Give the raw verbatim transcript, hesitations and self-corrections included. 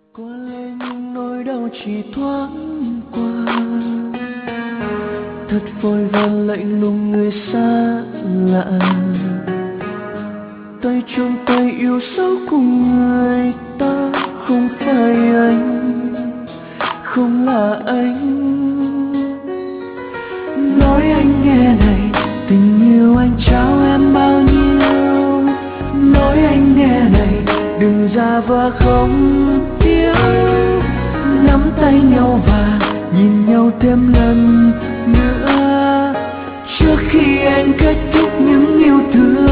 Qua lê những nỗi đau chỉ thoáng qua, thật vội vàng lạnh lùng người xa lạ. Tay trong tay yêu dấu cùng người ta, không phải anh, không là anh. Nói anh nghe này, tình yêu anh trao em bao nhiêu. Nói anh nghe này, đừng giả vờ không tiếc. Nắm tay nhau và nhìn nhau thêm lần nữa, trước khi anh kết thúc những yêu thương.